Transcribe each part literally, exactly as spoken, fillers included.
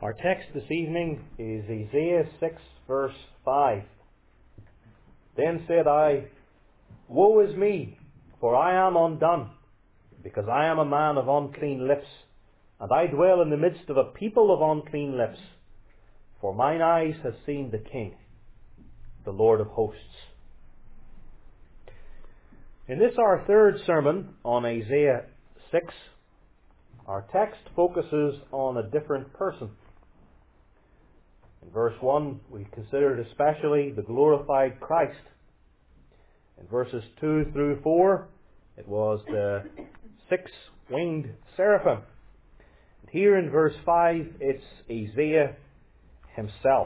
Our text this evening is Isaiah six verse five. Then said I, Woe is me, for I am undone, because I am a man of unclean lips, and I dwell in the midst of a people of unclean lips. For mine eyes have seen the King, the Lord of hosts. In this our third sermon on Isaiah six, our text focuses on a different person. In verse one, we considered especially the glorified Christ. In verses two through four, it was the six-winged seraphim. And here in verse five, it's Isaiah himself.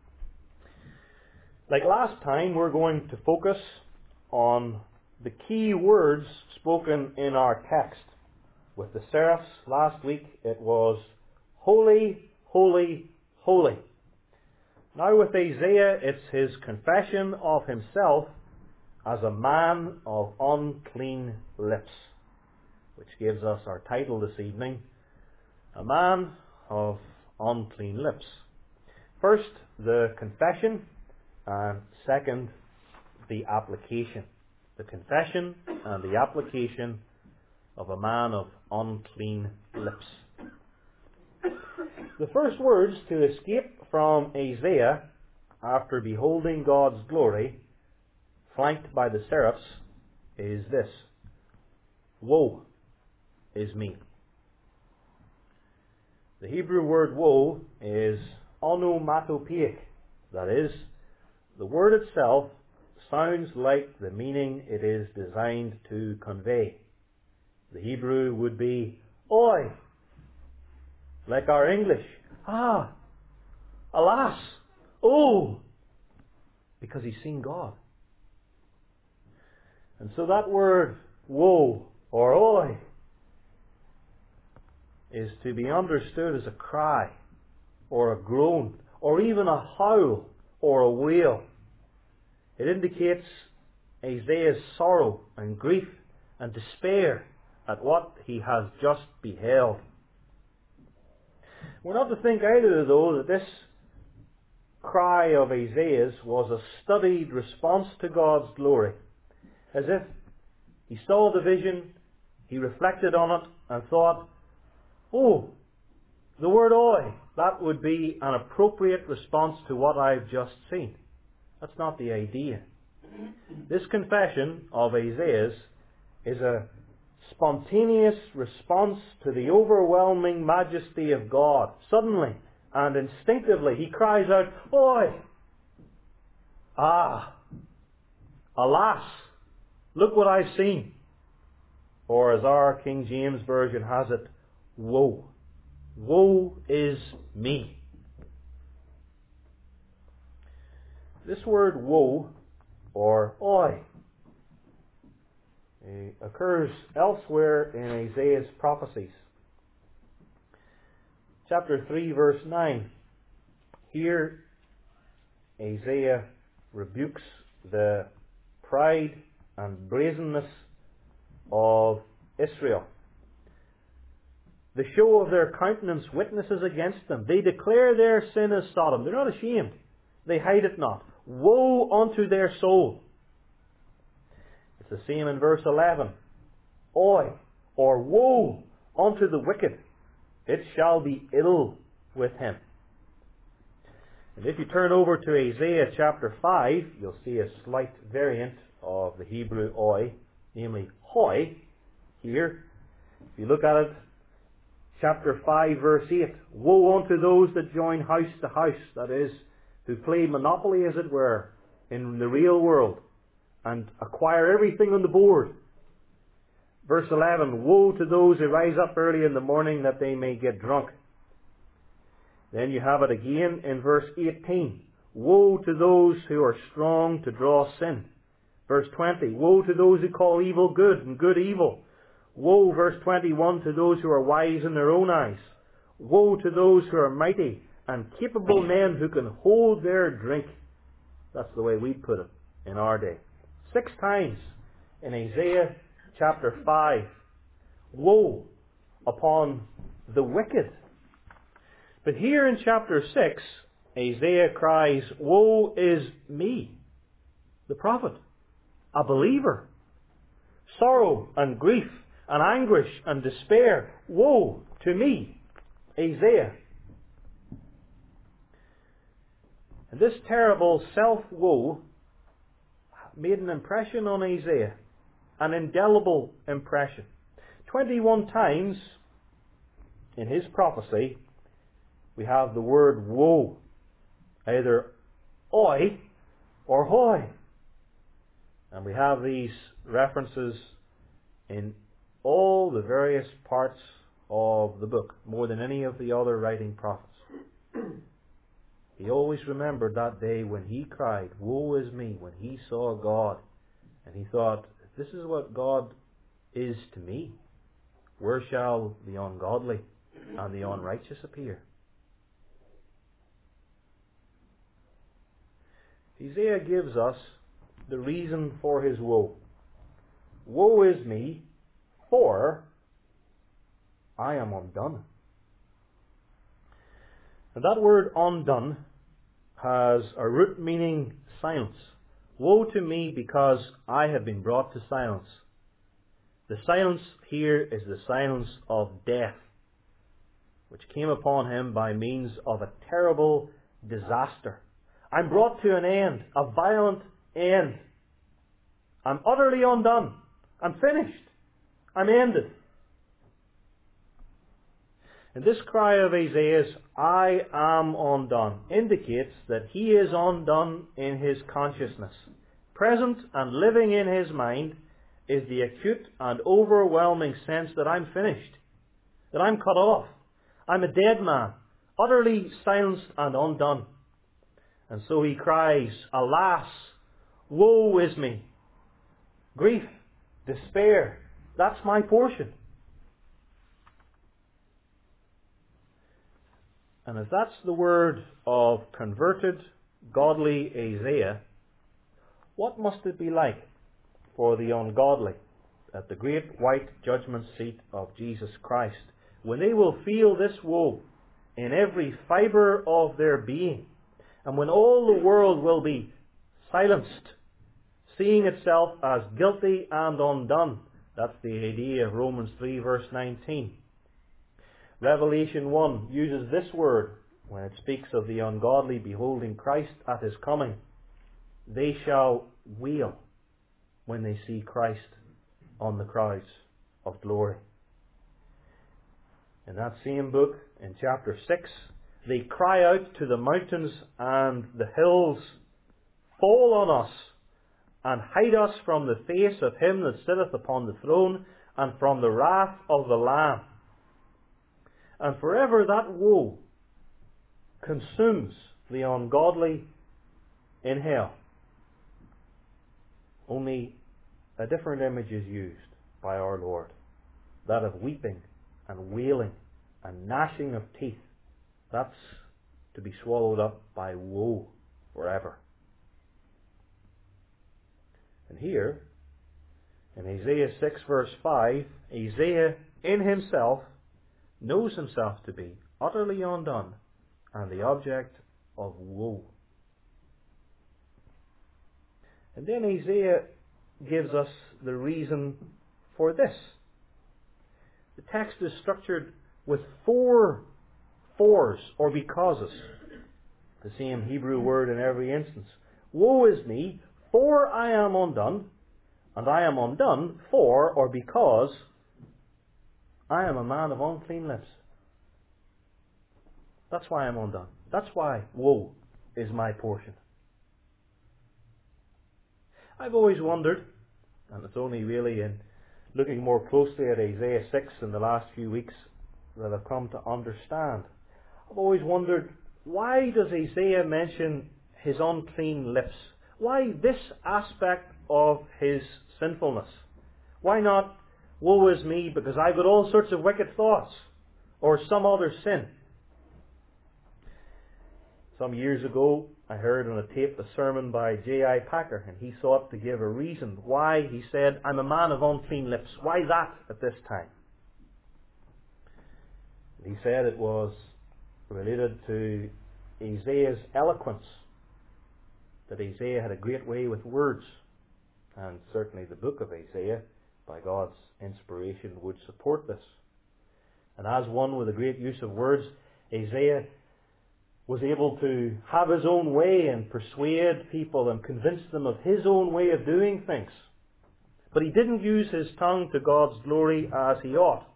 Like last time, we're going to focus on the key words spoken in our text. With the seraphs last week, it was holy, holy, holy. Now with Isaiah, it's his confession of himself as a man of unclean lips, which gives us our title this evening, A Man of Unclean Lips. First, the confession, and second, the application. The confession and the application of a man of unclean lips. The first words to escape from Isaiah after beholding God's glory, flanked by the seraphs, is this: Woe is me. The Hebrew word woe is onomatopoeic. That is, the word itself sounds like the meaning it is designed to convey. The Hebrew would be oi, like our English, ah, alas, oh, because he's seen God. And so that word woe or oi is to be understood as a cry or a groan or even a howl or a wail. It indicates Isaiah's sorrow and grief and despair at what he has just beheld. We're not to think either, though, that this cry of Isaiah's was a studied response to God's glory, as if he saw the vision, he reflected on it, and thought, oh, the word oi, that would be an appropriate response to what I've just seen. That's not the idea. This confession of Isaiah's is a spontaneous response to the overwhelming majesty of God. Suddenly and instinctively he cries out, Oi! Ah! Alas! Look what I've seen. Or as our King James Version has it, woe. Woe is me. This word woe, or oi, occurs elsewhere in Isaiah's prophecies. Chapter three, verse nine. Here, Isaiah rebukes the pride and brazenness of Israel. The show of their countenance witnesses against them. They declare their sin as Sodom. They're not ashamed. They hide it not. Woe unto their soul. It's the same in verse eleven. Oi, or woe unto the wicked. It shall be ill with him. And if you turn over to Isaiah chapter five, you'll see a slight variant of the Hebrew oi, namely hoi, here. If you look at it, chapter five, verse eight. Woe unto those that join house to house, that is, who play monopoly, as it were, in the real world, and acquire everything on the board. Verse eleven, woe to those who rise up early in the morning that they may get drunk. Then you have it again in verse eighteen. Woe to those who are strong to draw sin. Verse twenty, woe to those who call evil good and good evil. Woe, verse twenty-one, to those who are wise in their own eyes. Woe to those who are mighty and capable men who can hold their drink. That's the way we put it in our day. Six times in Isaiah chapter five. Woe upon the wicked. But here in chapter six, Isaiah cries, "Woe is me," the prophet, a believer. Sorrow and grief and anguish and despair. Woe to me, Isaiah. And this terrible self-woe made an impression on Isaiah, an indelible impression. Twenty-one times in his prophecy we have the word woe, either oi or hoi. And we have these references in all the various parts of the book, more than any of the other writing prophets. He always remembered that day when he cried, "Woe is me," when he saw God. And he thought, if this is what God is to me, where shall the ungodly and the unrighteous appear? Isaiah gives us the reason for his woe. Woe is me, for I am undone. And that word undone has a root meaning silence. Woe to me because I have been brought to silence. The silence here is the silence of death, which came upon him by means of a terrible disaster. I'm brought to an end, a violent end. I'm utterly undone. I'm finished. I'm ended. And this cry of Isaiah's, "I am undone," indicates that he is undone in his consciousness. Present and living in his mind is the acute and overwhelming sense that I'm finished, that I'm cut off. I'm a dead man, utterly silenced and undone. And so he cries, "Alas, woe is me." Grief, despair, that's my portion. And if that's the word of converted, godly Isaiah, what must it be like for the ungodly at the great white judgment seat of Jesus Christ, when they will feel this woe in every fibre of their being, and when all the world will be silenced, seeing itself as guilty and undone? That's the idea of Romans three verse nineteen. Revelation one uses this word when it speaks of the ungodly beholding Christ at his coming. They shall wail when they see Christ on the clouds of glory. In that same book, in chapter six, they cry out to the mountains and the hills, "Fall on us, and hide us from the face of him that sitteth upon the throne, and from the wrath of the Lamb." And forever that woe consumes the ungodly in hell. Only a different image is used by our Lord, that of weeping and wailing and gnashing of teeth. That's to be swallowed up by woe forever. And here, in Isaiah six verse five, Isaiah in himself knows himself to be utterly undone and the object of woe. And then Isaiah gives us the reason for this. The text is structured with four fors or becauses, the same Hebrew word in every instance. Woe is me, for I am undone, and I am undone for or because I am a man of unclean lips. That's why I'm undone. That's why woe is my portion. I've always wondered, and it's only really in looking more closely at Isaiah six in the last few weeks that I've come to understand. I've always wondered, why does Isaiah mention his unclean lips? Why this aspect of his sinfulness? Why not, "Woe is me because I've got all sorts of wicked thoughts," or some other sin? Some years ago, I heard on a tape a sermon by J I Packer, and he sought to give a reason why he said, "I'm a man of unclean lips." Why that at this time? He said it was related to Isaiah's eloquence, that Isaiah had a great way with words, and certainly the book of Isaiah, by God's inspiration, would support this. And as one with a great use of words, Isaiah was able to have his own way and persuade people and convince them of his own way of doing things. But he didn't use his tongue to God's glory as he ought.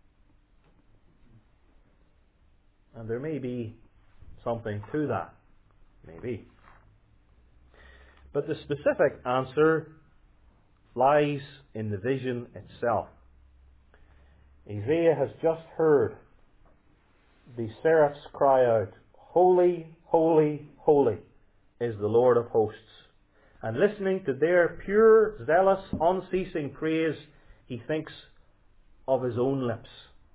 And there may be something to that. Maybe. But the specific answer lies in the vision itself. Isaiah has just heard the seraphs cry out, "Holy, holy, holy is the Lord of hosts." And listening to their pure, zealous, unceasing praise, he thinks of his own lips.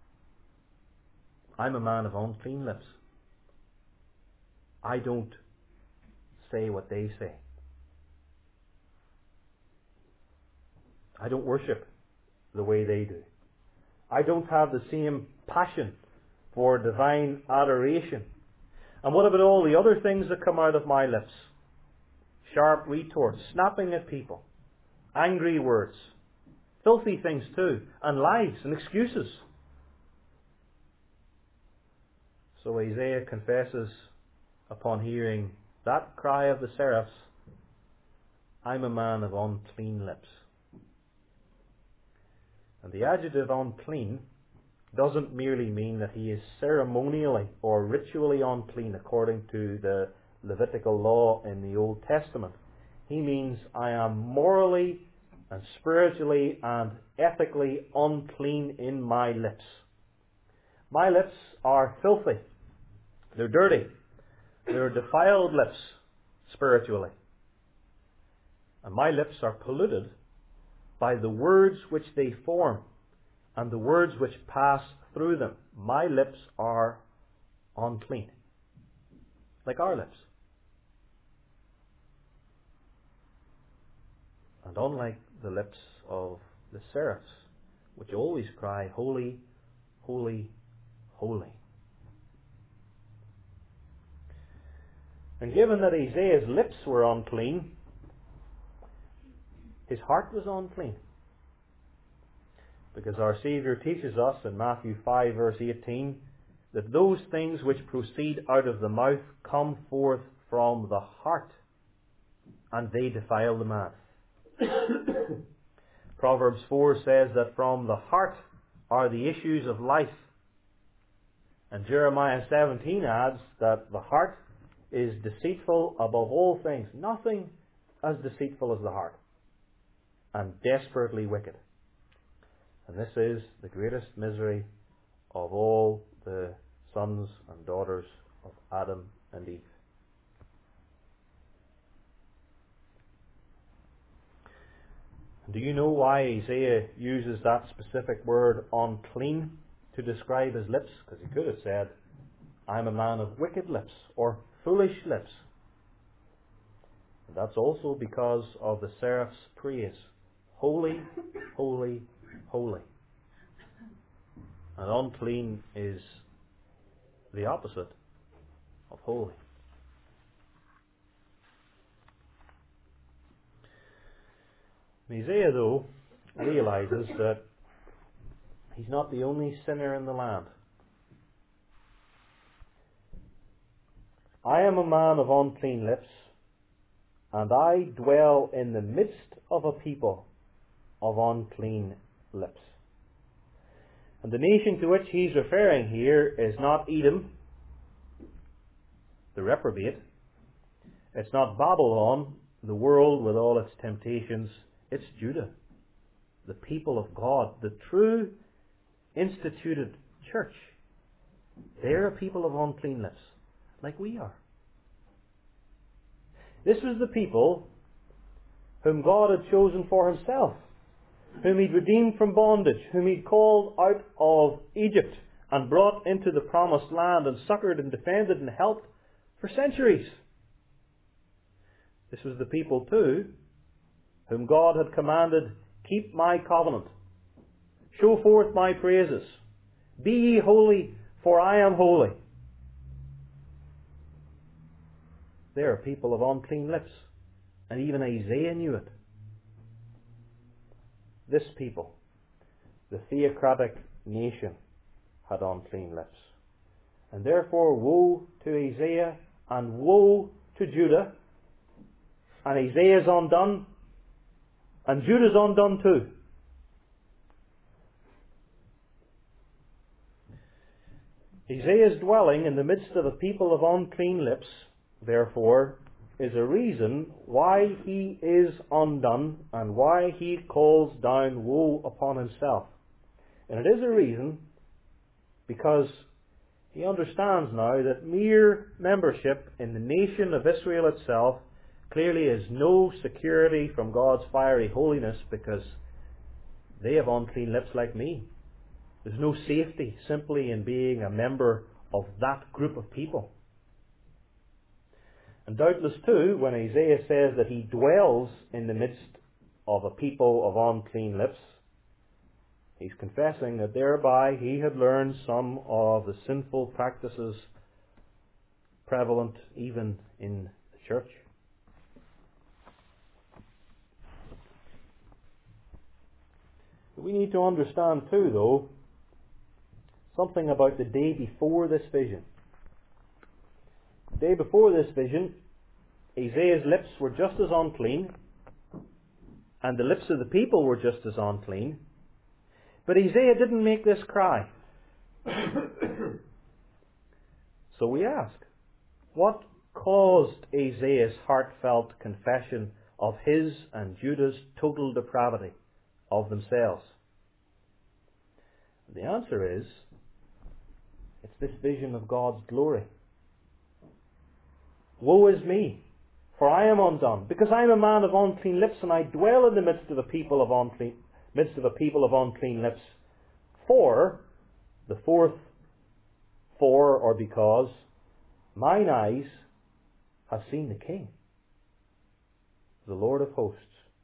I'm a man of unclean lips. I don't say what they say. I don't worship the way they do. I don't have the same passion for divine adoration. And what about all the other things that come out of my lips? Sharp retorts, snapping at people, angry words, filthy things too, and lies and excuses. So Isaiah confesses upon hearing that cry of the seraphs, I'm a man of unclean lips. And the adjective unclean doesn't merely mean that he is ceremonially or ritually unclean according to the Levitical law in the Old Testament. He means I am morally and spiritually and ethically unclean in my lips. My lips are filthy. They're dirty. They're defiled lips spiritually. And my lips are polluted by the words which they form and the words which pass through them. My lips are unclean, like our lips. And unlike the lips of the seraphs, which always cry, holy, holy, holy. And given that Isaiah's lips were unclean, his heart was unclean. Because our Saviour teaches us in Matthew five verse eighteen that those things which proceed out of the mouth come forth from the heart, and they defile the man. Proverbs four says that from the heart are the issues of life. And Jeremiah seventeen adds that the heart is deceitful above all things. Nothing as deceitful as the heart. And desperately wicked. And this is the greatest misery of all the sons and daughters of Adam and Eve. And do you know why Isaiah uses that specific word unclean to describe his lips? Because he could have said, I'm a man of wicked lips or foolish lips. And that's also because of the seraph's praise. Holy, holy, holy. And unclean is the opposite of holy. Isaiah, though, realizes that he's not the only sinner in the land. I am a man of unclean lips, and I dwell in the midst of a people of unclean lips. And the nation to which he's referring here is not Edom, the reprobate. It's not Babylon, the world with all its temptations. It's Judah, the people of God, the true instituted church. They're a people of unclean lips, like we are. This was the people whom God had chosen for himself, whom he'd redeemed from bondage, whom he'd called out of Egypt and brought into the promised land and succoured and defended and helped for centuries. This was the people too whom God had commanded, keep my covenant, show forth my praises, be ye holy, for I am holy. They are people of unclean lips. And even Isaiah knew it. This people, the theocratic nation, had unclean lips. And therefore woe to Isaiah and woe to Judah. And Isaiah's undone. And Judah's undone too. Isaiah's dwelling in the midst of a people of unclean lips, therefore, is a reason why he is undone and why he calls down woe upon himself. And it is a reason because he understands now that mere membership in the nation of Israel itself clearly is no security from God's fiery holiness, because they have unclean lips like me. There's no safety simply in being a member of that group of people. And doubtless too, when Isaiah says that he dwells in the midst of a people of unclean lips, he's confessing that thereby he had learned some of the sinful practices prevalent even in the church. We need to understand too, though, something about the day before this vision. The day before this vision, Isaiah's lips were just as unclean, and the lips of the people were just as unclean. But Isaiah didn't make this cry. So we ask, what caused Isaiah's heartfelt confession of his and Judah's total depravity of themselves? The answer is, it's this vision of God's glory. Woe is me, for I am undone, because I am a man of unclean lips, and I dwell in the midst of a people of unclean midst of a people of unclean lips. For, the fourth for or because, mine eyes have seen the King, the Lord of hosts.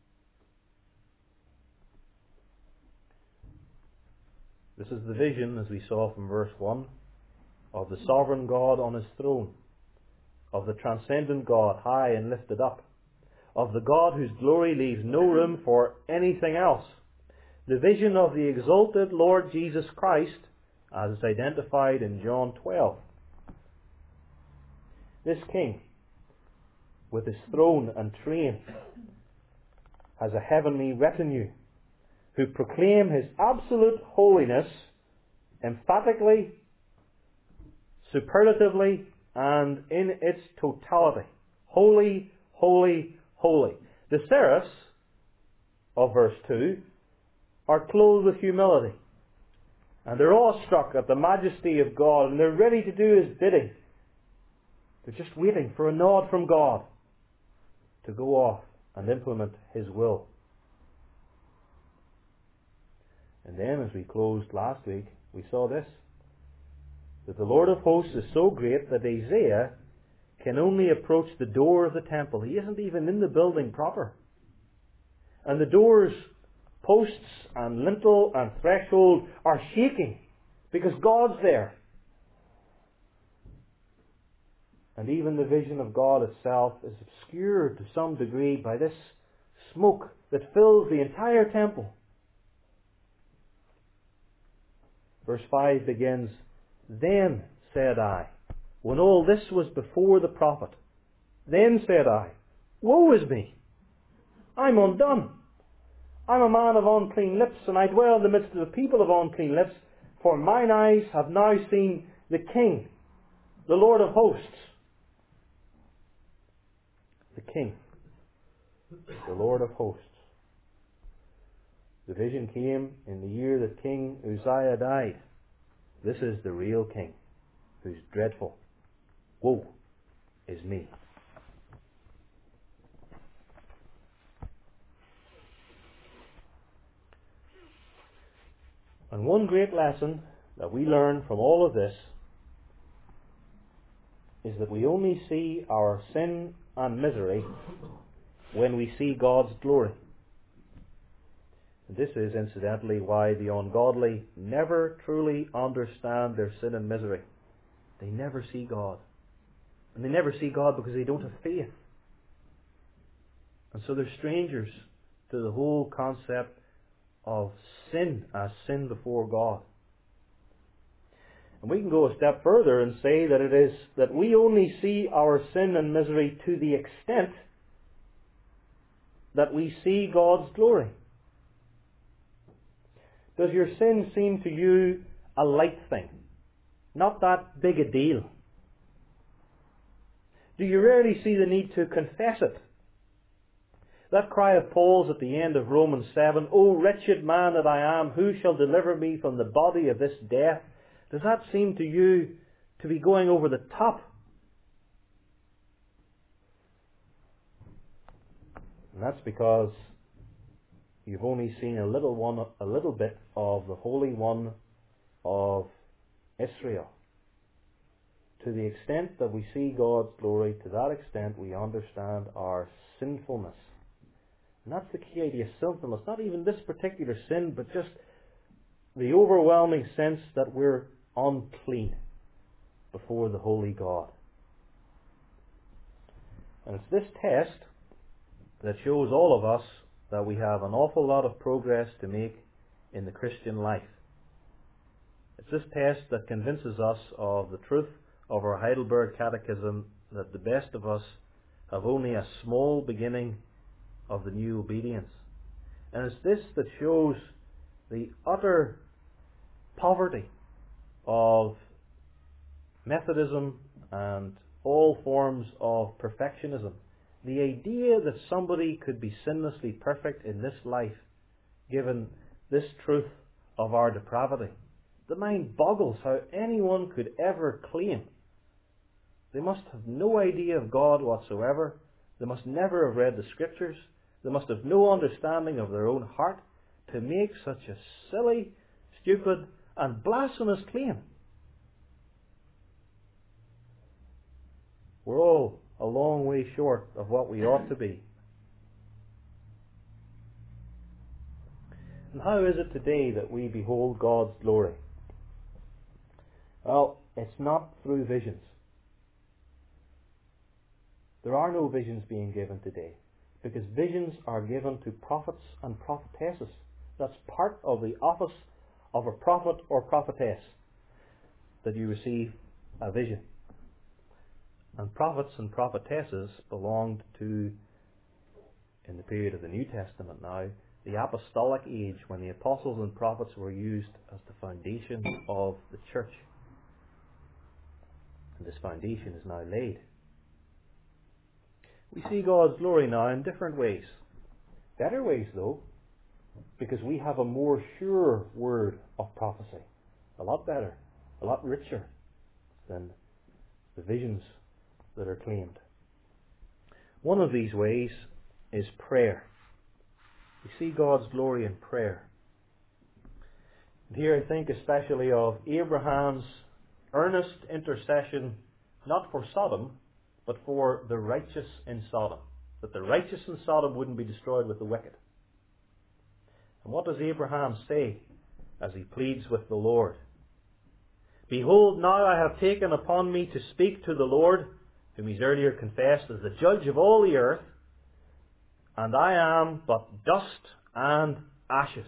This is the vision, as we saw from verse one, of the sovereign God on his throne, of the transcendent God high and lifted up, of the God whose glory leaves no room for anything else. The vision of the exalted Lord Jesus Christ, as is identified in John twelve. This King, with his throne and train, has a heavenly retinue who proclaim his absolute holiness emphatically, superlatively, and in its totality. Holy, holy, holy. The seraphs of verse two are clothed with humility, and they're awestruck at the majesty of God, and they're ready to do his bidding. They're just waiting for a nod from God to go off and implement his will. And then, as we closed last week, we saw this, that the Lord of hosts is so great that Isaiah can only approach the door of the temple. He isn't even in the building proper. And the door's posts and lintel and threshold are shaking because God's there. And even the vision of God itself is obscured to some degree by this smoke that fills the entire temple. Verse five begins, Then said I, when all this was before the prophet, then said I, Woe is me! I'm undone. I'm a man of unclean lips, and I dwell in the midst of the people of unclean lips, for mine eyes have now seen the King, the Lord of hosts. The King, the Lord of hosts. The vision came in the year that King Uzziah died. This is the real King, who's dreadful. Woe is me. And one great lesson that we learn from all of this is that we only see our sin and misery when we see God's glory. And this is, incidentally, why the ungodly never truly understand their sin and misery. They never see God. And they never see God because they don't have faith. And so they're strangers to the whole concept of sin as sin before God. And we can go a step further and say that it is that we only see our sin and misery to the extent that we see God's glory. Does your sin seem to you a light thing? Not that big a deal? Do you rarely see the need to confess it? That cry of Paul's at the end of Romans seven, "O wretched man that I am, who shall deliver me from the body of this death?" Does that seem to you to be going over the top? And that's because you've only seen a little one, a little bit of the Holy One of Israel. To the extent that we see God's glory, to that extent we understand our sinfulness. And that's the key idea, sinfulness. Not even this particular sin, but just the overwhelming sense that we're unclean before the holy God. And it's this test that shows all of us that we have an awful lot of progress to make in the Christian life. It's this test that convinces us of the truth of our Heidelberg Catechism, that the best of us have only a small beginning of the new obedience. And it's this that shows the utter poverty of Methodism and all forms of perfectionism. The idea that somebody could be sinlessly perfect in this life, given this truth of our depravity, the mind boggles how anyone could ever claim. They must have no idea of God whatsoever. They must never have read the Scriptures. They must have no understanding of their own heart to make such a silly, stupid, and blasphemous claim. We're all a long way short of what we ought to be. And how is it today that we behold God's glory? Well, it's not through visions. There are no visions being given today, because visions are given to prophets and prophetesses. That's part of the office of a prophet or prophetess, that you receive a vision. And prophets and prophetesses belonged to, in the period of the New Testament now, the apostolic age, when the apostles and prophets were used as the foundation of the church. And this foundation is now laid. We see God's glory now in different ways. Better ways, though, because we have a more sure word of prophecy. A lot better, a lot richer than the visions that are claimed. One of these ways is prayer. We see God's glory in prayer. And here I think especially of Abraham's earnest intercession, not for Sodom, but for the righteous in Sodom. That the righteous in Sodom wouldn't be destroyed with the wicked. And what does Abraham say as he pleads with the Lord? "Behold, now I have taken upon me to speak to the Lord," whom he's earlier confessed as the judge of all the earth, "and I am but dust and ashes."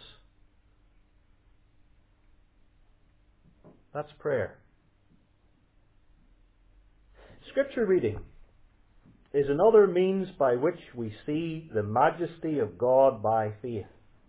That's prayer. Scripture reading is another means by which we see the majesty of God by faith.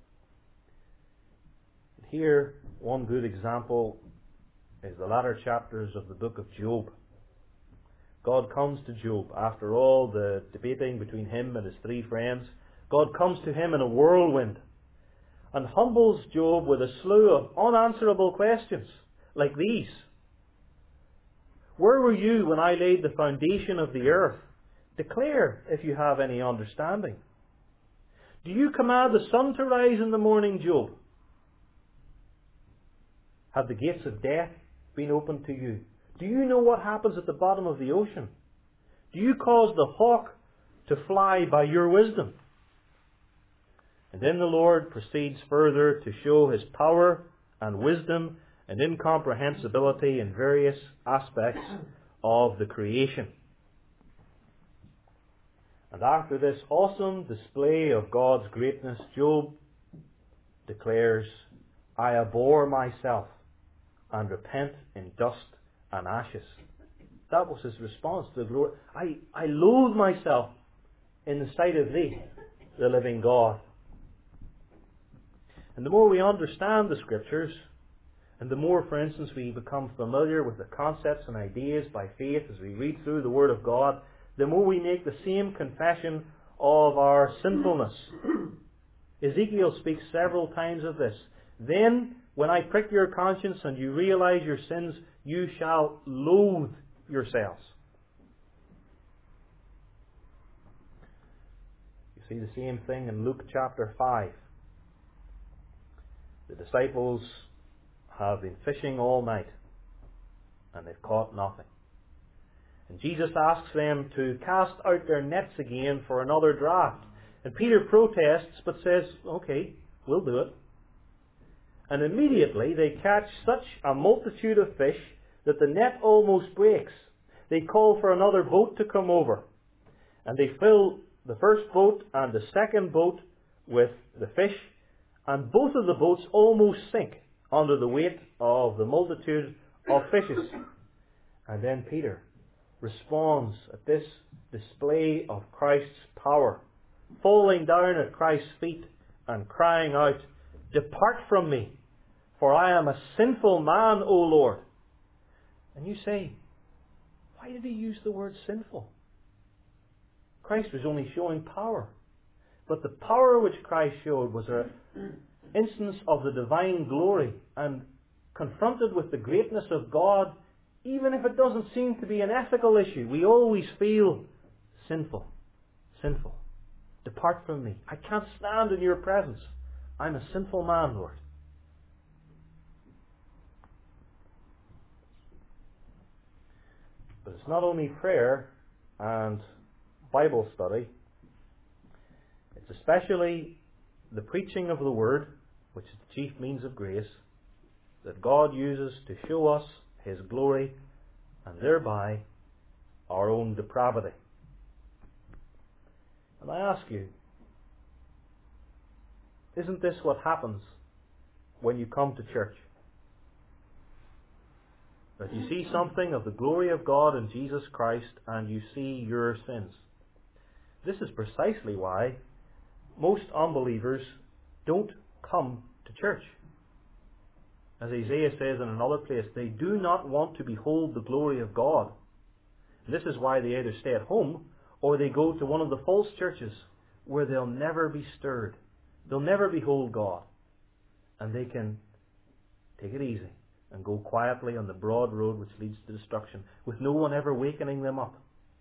Here, one good example is the latter chapters of the book of Job. God comes to Job after all the debating between him and his three friends. God comes to him in a whirlwind and humbles Job with a slew of unanswerable questions like these. "Where were you when I laid the foundation of the earth? Declare if you have any understanding. Do you command the sun to rise in the morning, Job? Have the gates of death been opened to you? Do you know what happens at the bottom of the ocean? Do you cause the hawk to fly by your wisdom?" And then the Lord proceeds further to show his power and wisdom and incomprehensibility in various aspects of the creation. And after this awesome display of God's greatness, Job declares, I abhor myself and repent in dust and ashes. That was his response to the glory. I, I loathe myself in the sight of thee, the living God. And the more we understand the Scriptures, and the more, for instance, we become familiar with the concepts and ideas by faith as we read through the Word of God, the more we make the same confession of our sinfulness. Ezekiel speaks several times of this. Then, when I prick your conscience and you realize your sins, you shall loathe yourselves. You see the same thing in Luke chapter five. The disciples have been fishing all night and they've caught nothing. And Jesus asks them to cast out their nets again for another draught. And Peter protests but says, okay, we'll do it. And immediately they catch such a multitude of fish that the net almost breaks. They call for another boat to come over. And they fill the first boat and the second boat with the fish. And both of the boats almost sink under the weight of the multitude of fishes. And then Peter responds at this display of Christ's power, falling down at Christ's feet and crying out, Depart from me, for I am a sinful man, O Lord. And you say, why did he use the word sinful? Christ was only showing power. But the power which Christ showed was an instance of the divine glory, and confronted with the greatness of God, even if it doesn't seem to be an ethical issue, we always feel sinful. Sinful. Depart from me. I can't stand in your presence. I'm a sinful man, Lord. But it's not only prayer and Bible study. It's especially the preaching of the Word, which is the chief means of grace, that God uses to show us His glory and thereby our own depravity. And I ask you, isn't this what happens when you come to church? That you see something of the glory of God in Jesus Christ and you see your sins. This is precisely why most unbelievers don't come to church. As Isaiah says in another place, they do not want to behold the glory of God. And this is why they either stay at home or they go to one of the false churches where they'll never be stirred. They'll never behold God. And they can take it easy and go quietly on the broad road which leads to destruction, with no one ever wakening them up.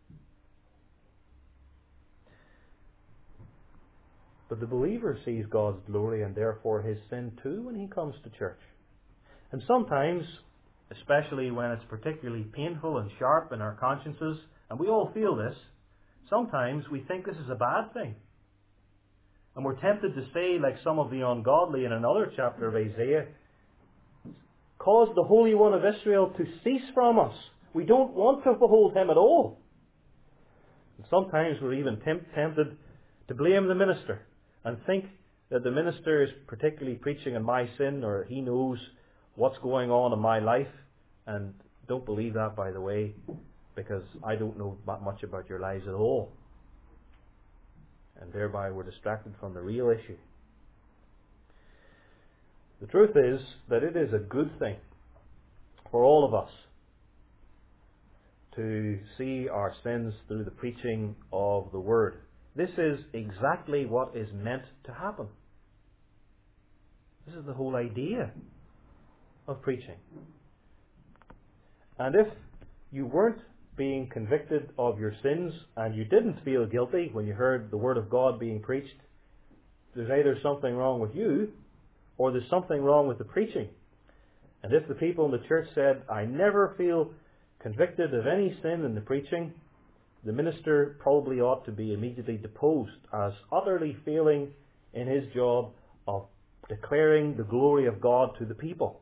But the believer sees God's glory and therefore his sin too when he comes to church. And sometimes, especially when it's particularly painful and sharp in our consciences, and we all feel this, sometimes we think this is a bad thing. And we're tempted to say, like some of the ungodly in another chapter of Isaiah, cause the Holy One of Israel to cease from us. We don't want to behold Him at all. And sometimes we're even temp- tempted to blame the minister and think that the minister is particularly preaching on my sin, or he knows what's going on in my life. And don't believe that, by the way, because I don't know that much about your lives at all. And thereby we're distracted from the real issue. The truth is that it is a good thing for all of us to see our sins through the preaching of the Word. This is exactly what is meant to happen. This is the whole idea of preaching. And if you weren't being convicted of your sins and you didn't feel guilty when you heard the Word of God being preached, there's either something wrong with you or there's something wrong with the preaching. And if the people in the church said, I never feel convicted of any sin in the preaching, the minister probably ought to be immediately deposed as utterly failing in his job of declaring the glory of God to the people.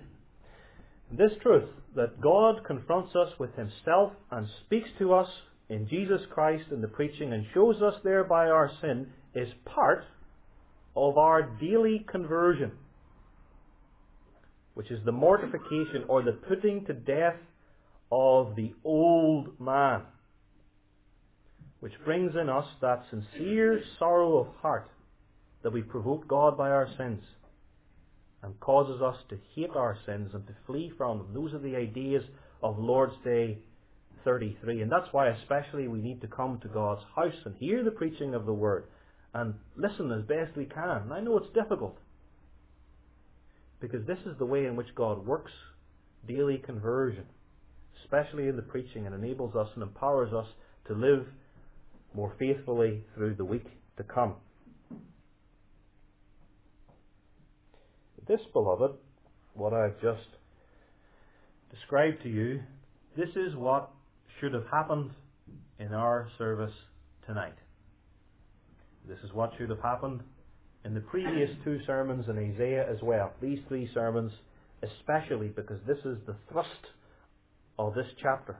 This truth, that God confronts us with Himself and speaks to us in Jesus Christ and the preaching and shows us thereby our sin is part of our daily conversion, which is the mortification or the putting to death of the old man, which brings in us that sincere sorrow of heart that we provoke God by our sins and causes us to hate our sins and to flee from them. Those are the ideas of Lord's Day thirty-three. And that's why especially we need to come to God's house and hear the preaching of the Word and listen as best we can. And I know it's difficult, because this is the way in which God works daily conversion, especially in the preaching, and enables us and empowers us to live more faithfully through the week to come. This, beloved, what I've just described to you, this is what should have happened in our service tonight. This is what should have happened in the previous two sermons in Isaiah as well. These three sermons especially, because this is the thrust of this chapter.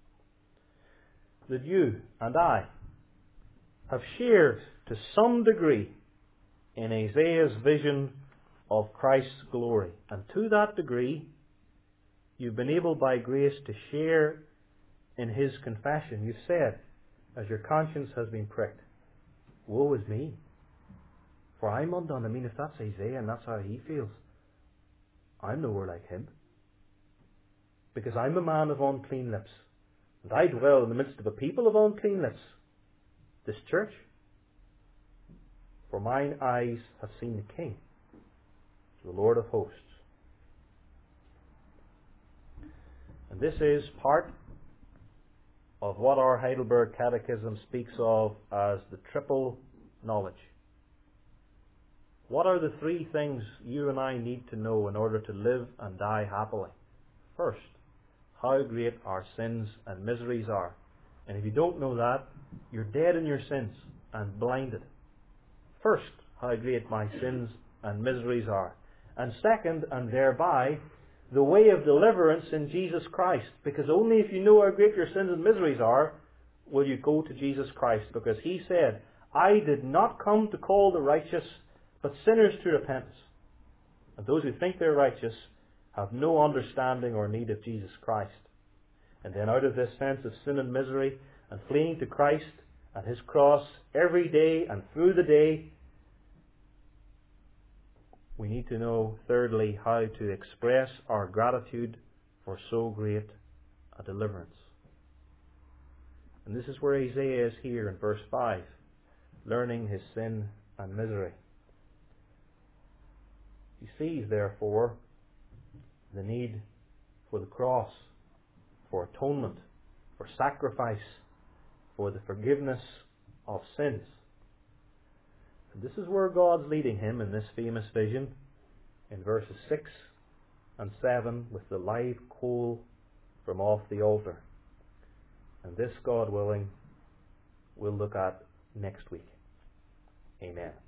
That you and I have shared to some degree in Isaiah's vision of Christ's glory. And to that degree, you've been able by grace to share in his confession. You've said, as your conscience has been pricked, woe is me, for I'm undone. I mean, if that's Isaiah and that's how he feels, I'm nowhere like him. Because I'm a man of unclean lips, and I dwell in the midst of a people of unclean lips, this church. For mine eyes have seen the King, the Lord of hosts. And this is part of what our Heidelberg Catechism speaks of as the triple knowledge. What are the three things you and I need to know in order to live and die happily? First, how great our sins and miseries are. And if you don't know that, you're dead in your sins and blinded. First, how great my sins and miseries are. And second, and thereby, the way of deliverance in Jesus Christ. Because only if you know how great your sins and miseries are, will you go to Jesus Christ. Because he said, I did not come to call the righteous, but sinners to repentance. And those who think they're righteous have no understanding or need of Jesus Christ. And then out of this sense of sin and misery, and fleeing to Christ and his cross every day and through the day, we need to know, thirdly, how to express our gratitude for so great a deliverance. And this is where Isaiah is here in verse five, learning his sin and misery. He sees, therefore, the need for the cross, for atonement, for sacrifice, for the forgiveness of sins. And this is where God's leading him in this famous vision in verses six and seven with the live coal from off the altar. And this, God willing, we'll look at next week. Amen.